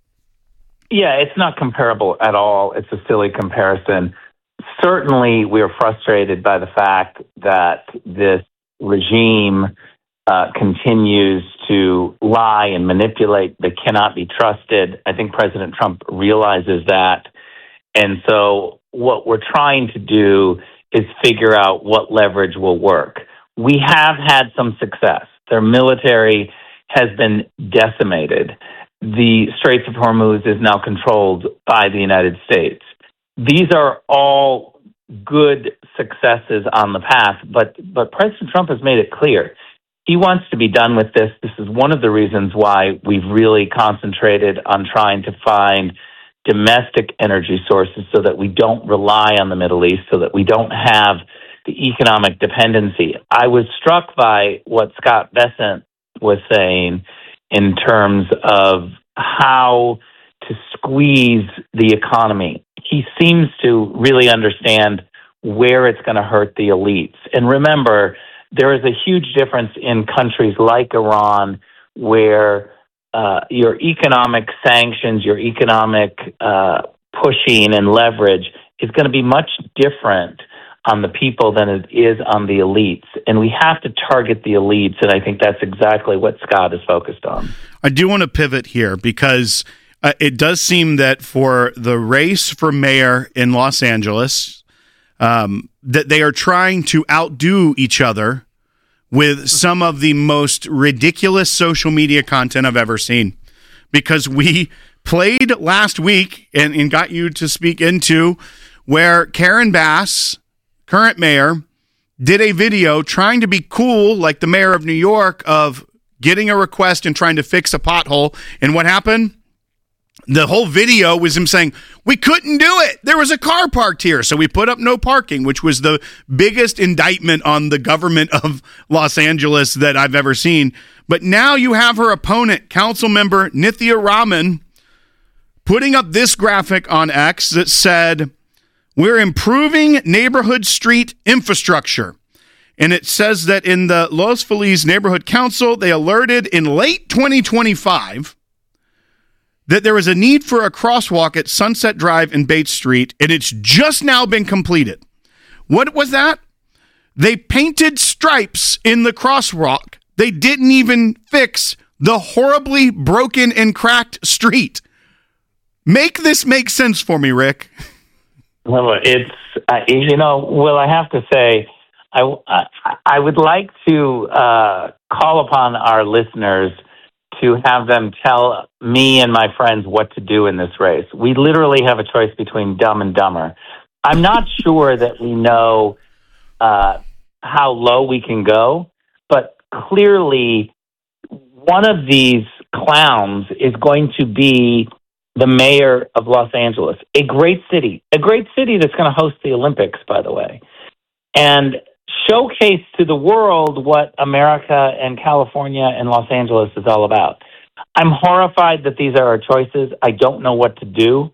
Yeah, it's not comparable at all. It's a silly comparison. Certainly, we're frustrated by the fact that this regime continues to lie and manipulate, that cannot be trusted. I think President Trump realizes that. And so what we're trying to do is figure out what leverage will work. We have had some success. Their military has been decimated. The Straits of Hormuz is now controlled by the United States. These are all good successes on the path, but President Trump has made it clear he wants to be done with this. This is one of the reasons why we've really concentrated on trying to find domestic energy sources so that we don't rely on the Middle East, so that we don't have the economic dependency. I was struck by what Scott Bessent was saying in terms of how to squeeze the economy. He seems to really understand where it's going to hurt the elites. And remember, there is a huge difference in countries like Iran where your economic sanctions, your economic pushing and leverage is going to be much different on the people than it is on the elites. And we have to target the elites, and I think that's exactly what Scott is focused on. I do want to pivot here because it does seem that for the race for mayor in Los Angeles, that they are trying to outdo each other with some of the most ridiculous social media content I've ever seen. Because we played last week and got you to speak into where Karen Bass, current mayor, did a video trying to be cool like the mayor of New York of getting a request and trying to fix a pothole. And what happened? The whole video was him saying, we couldn't do it. There was a car parked here. So we put up no parking, which was the biggest indictment on the government of Los Angeles that I've ever seen. But now you have her opponent, council member Nithya Raman, putting up this graphic on X that said, we're improving neighborhood street infrastructure. And it says that in the Los Feliz Neighborhood Council, they alerted in late 2025 that there was a need for a crosswalk at Sunset Drive and Bates Street, and it's just now been completed. What was that? They painted stripes in the crosswalk. They didn't even fix the horribly broken and cracked street. Make this make sense for me, Rick. Well, it's, Will, I have to say, I would like to call upon our listeners to have them tell me and my friends what to do in this race. We literally have a choice between dumb and dumber. I'm not sure that we know how low we can go, but clearly one of these clowns is going to be the mayor of Los Angeles, a great city that's going to host the Olympics, by the way, and showcase to the world what America and California and Los Angeles is all about. I'm horrified that these are our choices. I don't know what to do.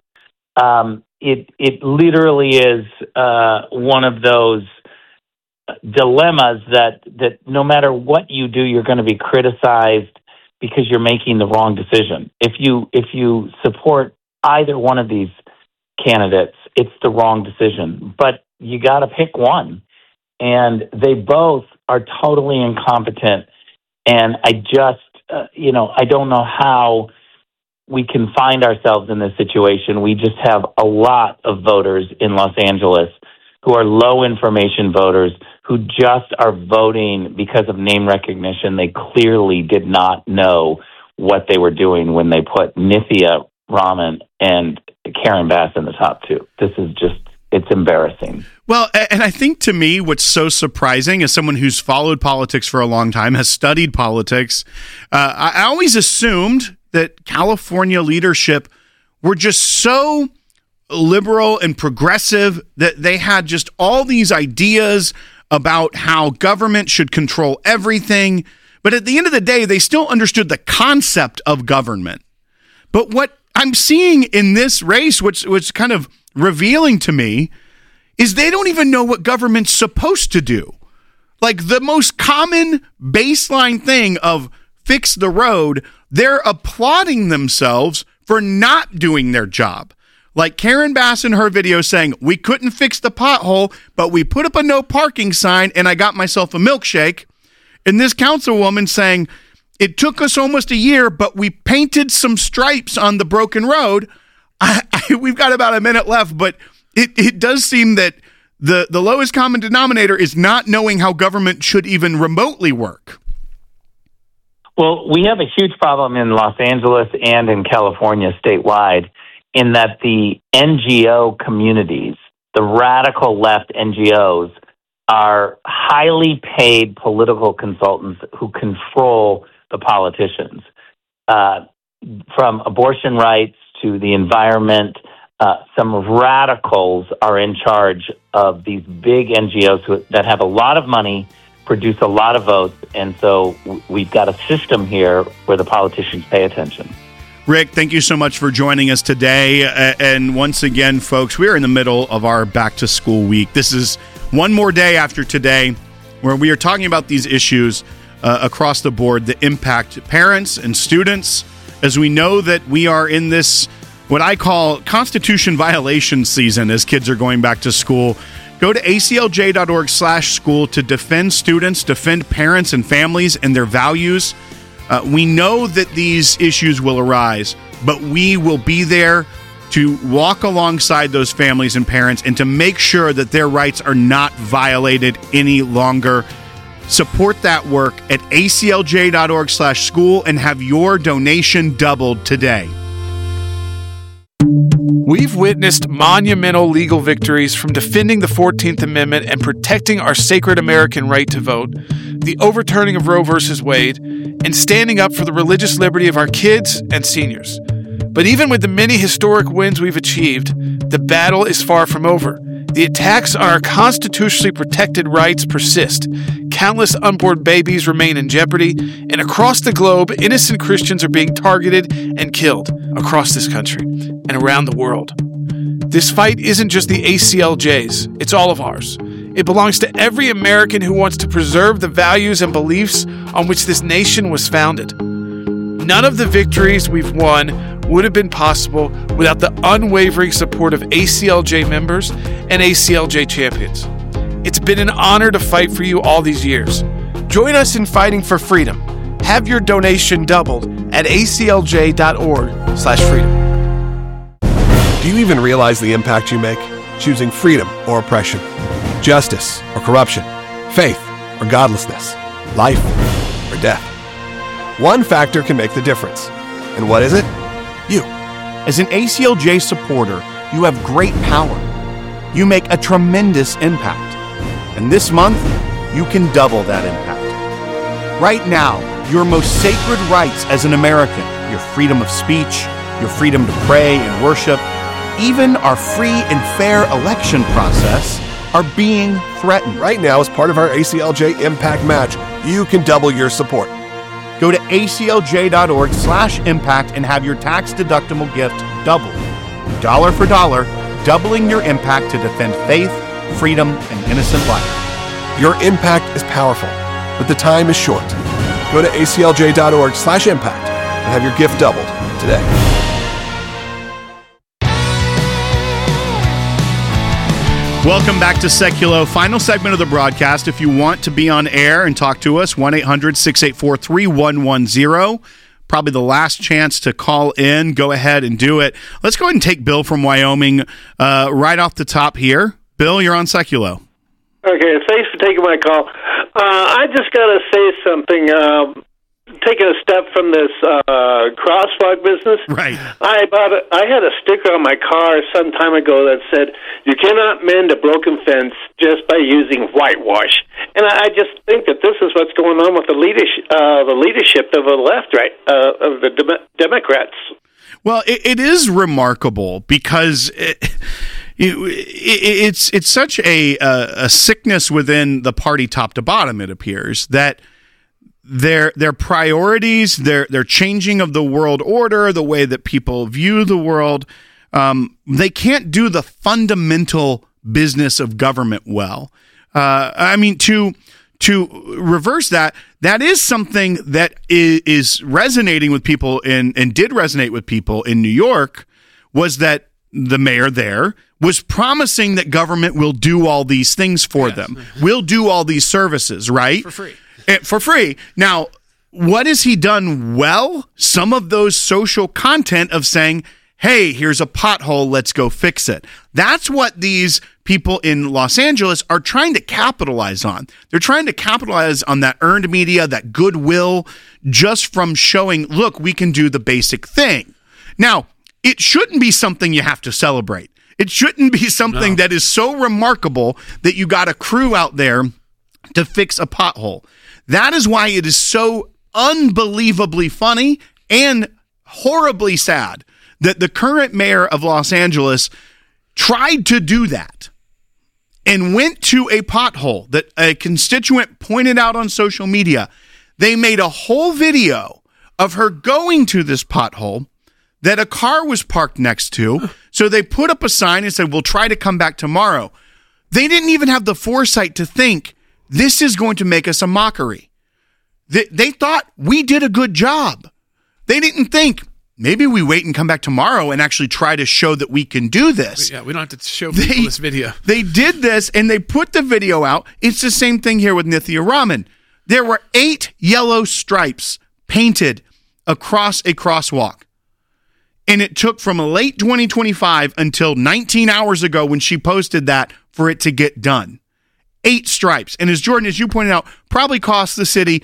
It literally is one of those dilemmas that no matter what you do, you're going to be criticized because you're making the wrong decision. If you support either one of these candidates, it's the wrong decision. But you got to pick one. And they both are totally incompetent. And I just, I don't know how we can find ourselves in this situation. We just have a lot of voters in Los Angeles who are low information voters who just are voting because of name recognition. They clearly did not know what they were doing when they put Nithya Raman and Karen Bass in the top two. This is just, it's embarrassing. Well, and I think to me, what's so surprising as someone who's followed politics for a long time, has studied politics, I always assumed that California leadership were just so liberal and progressive that they had just all these ideas about how government should control everything. But at the end of the day, they still understood the concept of government. But what I'm seeing in this race, which kind of revealing to me, is they don't even know what government's supposed to do. Like the most common baseline thing of fix the road, they're applauding themselves for not doing their job. Like Karen Bass in her video saying, we couldn't fix the pothole, but we put up a no parking sign and I got myself a milkshake. And this councilwoman saying, it took us almost a year, but we painted some stripes on the broken road. We've got about a minute left, but it does seem that the lowest common denominator is not knowing how government should even remotely work. Well, we have a huge problem in Los Angeles and in California statewide in that the NGO communities, the radical left NGOs, are highly paid political consultants who control the politicians. From abortion rights to the environment, some radicals are in charge of these big NGOs that have a lot of money, produce a lot of votes, and so we've got a system here where the politicians pay attention. Rick, thank you so much for joining us today. And once again, folks, we're in the middle of our back-to-school week. This is one more day after today where we are talking about these issues across the board that impact parents and students, as we know that we are in this, what I call Constitution violation season as kids are going back to school. Go to aclj.org/school to defend students, defend parents and families and their values. We know that these issues will arise, but we will be there to walk alongside those families and parents and to make sure that their rights are not violated any longer. Support that work at aclj.org/school and have your donation doubled today. We've witnessed monumental legal victories from defending the 14th Amendment and protecting our sacred American right to vote, the overturning of Roe v. Wade, and standing up for the religious liberty of our kids and seniors. But even with the many historic wins we've achieved, the battle is far from over. The attacks on our constitutionally protected rights persist. Countless unborn babies remain in jeopardy, and across the globe, innocent Christians are being targeted and killed across this country and around the world. This fight isn't just the ACLJ's, it's all of ours. It belongs to every American who wants to preserve the values and beliefs on which this nation was founded. None of the victories we've won would have been possible without the unwavering support of ACLJ members and ACLJ champions. It's been an honor to fight for you all these years. Join us in fighting for freedom. Have your donation doubled at aclj.org/freedom. Do you even realize the impact you make? Choosing freedom or oppression, justice or corruption, faith or godlessness, life or death. One factor can make the difference. And what is it? You. As an ACLJ supporter, you have great power. You make a tremendous impact. And this month, you can double that impact. Right now, your most sacred rights as an American, your freedom of speech, your freedom to pray and worship, even our free and fair election process are being threatened. Right now, as part of our ACLJ Impact Match, you can double your support. Go to aclj.org/impact and have your tax-deductible gift doubled. Dollar for dollar, doubling your impact to defend faith, freedom, and innocent life. Your impact is powerful, but the time is short. Go to aclj.org/impact and have your gift doubled today. Welcome back to Seculo, final segment of the broadcast. If you want to be on air and talk to us, 1-800-684-3110. Probably the last chance to call in. Go ahead and do it. Let's go ahead and take Bill from Wyoming right off the top here. Bill, you're on Seculo. Okay, thanks for taking my call. I just got to say something. Taking a step from this crosswalk business, right? I had a sticker on my car some time ago that said, "You cannot mend a broken fence just by using whitewash." And I just think that this is what's going on with the leadership of the left, right, of the Democrats. Well, it is remarkable because it's such a sickness within the party, top to bottom. It appears that their priorities, their changing of the world order, the way that people view the world, they can't do the fundamental business of government well. I mean, to reverse that is something that is resonating with people and did resonate with people in New York, was that the mayor there was promising that government will do all these things for them, will do all these services, right? For free. Now, what has he done well? Some of those social content of saying, hey, here's a pothole, let's go fix it. That's what these people in Los Angeles are trying to capitalize on. They're trying to capitalize on that earned media, that goodwill, just from showing, look, we can do the basic thing. Now, it shouldn't be something you have to celebrate. It shouldn't be something that is so remarkable that you got a crew out there to fix a pothole. That is why it is so unbelievably funny and horribly sad that the current mayor of Los Angeles tried to do that and went to a pothole that a constituent pointed out on social media. They made a whole video of her going to this pothole that a car was parked next to. So they put up a sign and said, we'll try to come back tomorrow. They didn't even have the foresight to think, this is going to make us a mockery. They thought we did a good job. They didn't think, maybe we wait and come back tomorrow and actually try to show that we can do this. Yeah, we don't have to show people this video. They did this, and they put the video out. It's the same thing here with Nithya Raman. There were 8 yellow stripes painted across a crosswalk. And it took from late 2025 until 19 hours ago when she posted that for it to get done. 8 stripes. And as Jordan, as you pointed out, probably cost the city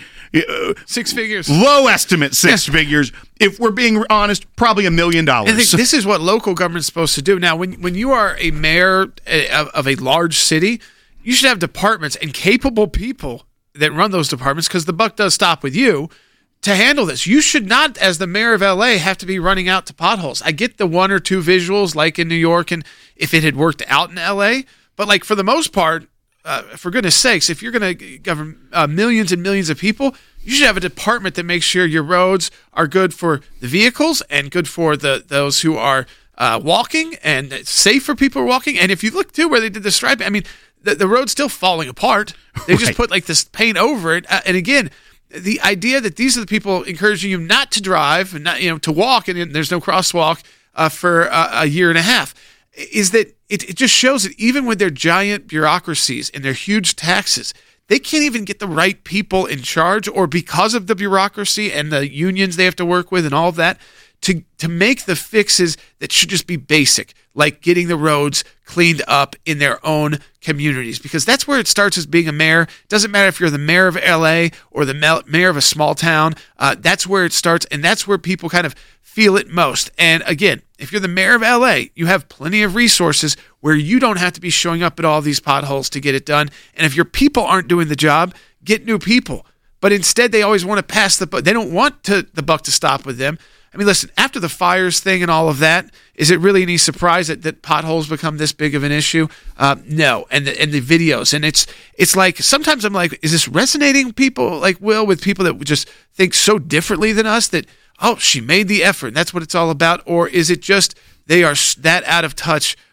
6 figures. Low estimate 6 figures. If we're being honest, probably $1 million. I think this is what local government's supposed to do. Now, when you are a mayor of a large city, you should have departments and capable people that run those departments, because the buck does stop with you, to handle this. You should not, as the mayor of LA, have to be running out to potholes. I get the 1 or 2 visuals like in New York and if it had worked out in LA, but like for the most part, for goodness sakes, if you're going to govern millions and millions of people, you should have a department that makes sure your roads are good for the vehicles and good for those who are walking, and safe for people walking. And if you look too where they did the striping, I mean, the road's still falling apart. They just put like this paint over it. And again, the idea that these are the people encouraging you not to drive and not, to walk, and there's no crosswalk for a year and a half, is that it just shows that even with their giant bureaucracies and their huge taxes, they can't even get the right people in charge, or because of the bureaucracy and the unions they have to work with and all of that, to make the fixes that should just be basic, like getting the roads cleaned up in their own communities, because that's where it starts as being a mayor. It doesn't matter if you're the mayor of LA or the mayor of a small town. That's where it starts, and that's where people kind of feel it most. And again, if you're the mayor of LA, you have plenty of resources where you don't have to be showing up at all these potholes to get it done. And if your people aren't doing the job, get new people. But instead, they always want to pass the buck. They don't want the buck to stop with them. I mean, listen, after the fires thing and all of that, is it really any surprise that potholes become this big of an issue? No. And the videos. And it's like, sometimes I'm like, is this resonating people like Will, with people that just think so differently than us that, oh, she made the effort and that's what it's all about? Or is it just they are that out of touch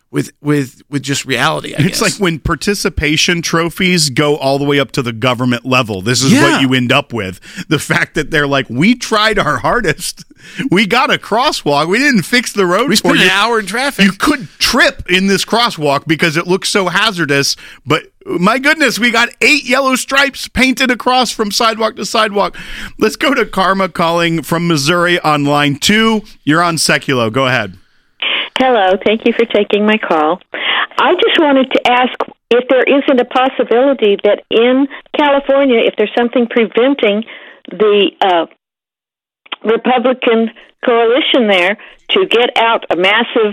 with just reality. I It's guess. like when participation trophies go all the way up to the government level. This is what you end up with. The fact that they're like, we tried our hardest. We got a crosswalk. We didn't fix the road. We for spent you. an hour in traffic. You could trip in this crosswalk because it looks so hazardous. But my goodness, we got 8 yellow stripes painted across from sidewalk to sidewalk. Let's go to Karma calling from Missouri on line 2. You're on Seculo. Go ahead. Hello, thank you for taking my call. I just wanted to ask if there isn't a possibility that in California, if there's something preventing the Republican coalition there to get out a massive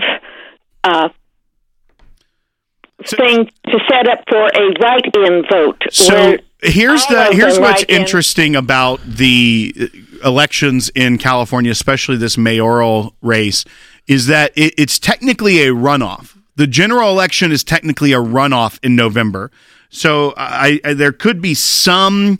thing to set up for a write-in vote. So here's what's interesting about the elections in California, especially this mayoral race, is that it's technically a runoff. The general election is technically a runoff in November. So there could be some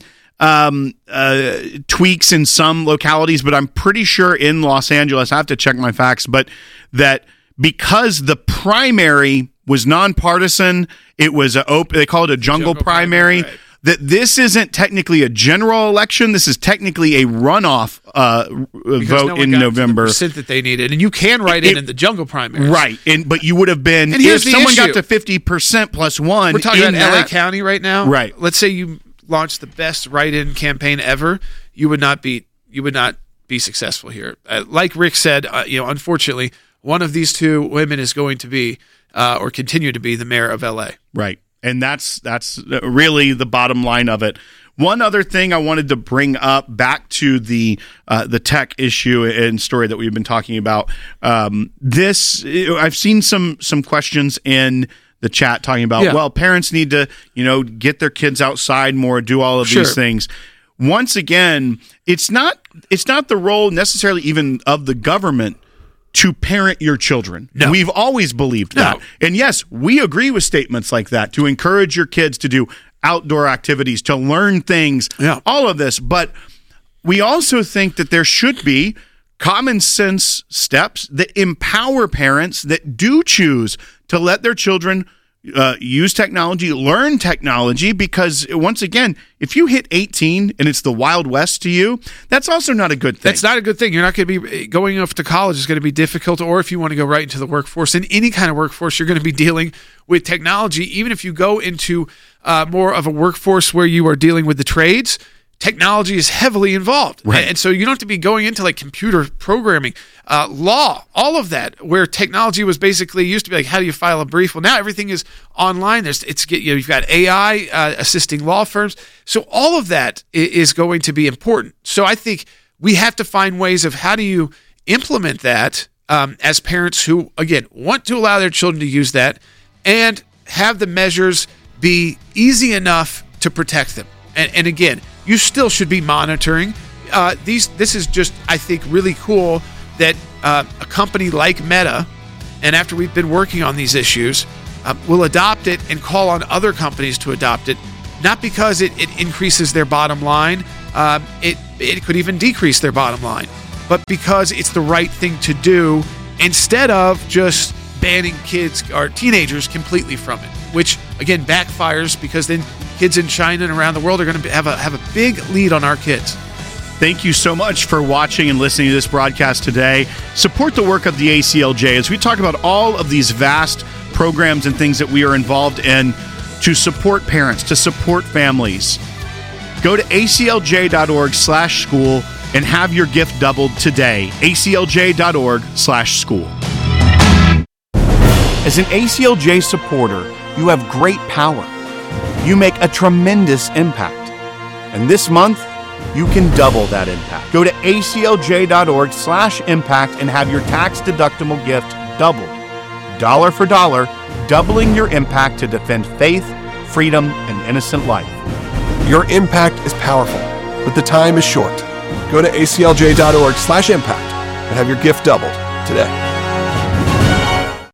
tweaks in some localities, but I'm pretty sure in Los Angeles, I have to check my facts, but that because the primary was nonpartisan, it was they call it a jungle primary. Right. That this isn't technically a general election. This is technically a runoff vote in November. The % that they needed, and you can write in the jungle primary, right? But you would have been if someone got to 50% plus one. We're talking about LA County right now, right? Let's say you launched the best write-in campaign ever. You would not be successful here. Like Rick said, unfortunately, one of these two women is going to be or continue to be the mayor of LA, right? And that's really the bottom line of it. One other thing I wanted to bring up back to the tech issue and story that we've been talking about. I've seen some questions in the chat talking about, well, parents need to, get their kids outside more, do all of these things. Once again, it's not the role necessarily even of the government to parent your children. No. We've always believed that. And yes, we agree with statements like that, to encourage your kids to do outdoor activities, to learn things, all of this. But we also think that there should be common sense steps that empower parents that do choose to let their children use technology, learn technology, because once again, if you hit 18 and it's the Wild West to you, that's also not a good thing. That's not a good thing. You're not going to be going off to college is going to be difficult, or if you want to go right into the workforce, in any kind of workforce, you're going to be dealing with technology. Even if you go into more of a workforce where you are dealing with the trades, technology is heavily involved. Right. And so you don't have to be going into like computer programming, law, all of that, where technology was basically used to be like, how do you file a brief? Well, now everything is online. You've got AI assisting law firms. So all of that is going to be important. So I think we have to find ways of how do you implement that as parents who, again, want to allow their children to use that and have the measures be easy enough to protect them. And again, you still should be monitoring. This is just, I think, really cool that a company like Meta, and after we've been working on these issues, will adopt it and call on other companies to adopt it, not because it increases their bottom line, it could even decrease their bottom line, but because it's the right thing to do instead of just banning kids or teenagers completely from it, which, again, backfires because then kids in China and around the world are going to have a big lead on our kids. Thank you so much for watching and listening to this broadcast today. Support the work of the ACLJ as we talk about all of these vast programs and things that we are involved in to support parents, to support families. Go to aclj.org/school and have your gift doubled today. aclj.org/school. As an ACLJ supporter, you have great power. You make a tremendous impact. And this month, you can double that impact. Go to aclj.org/impact and have your tax-deductible gift doubled. Dollar for dollar, doubling your impact to defend faith, freedom, and innocent life. Your impact is powerful, but the time is short. Go to aclj.org/impact and have your gift doubled today.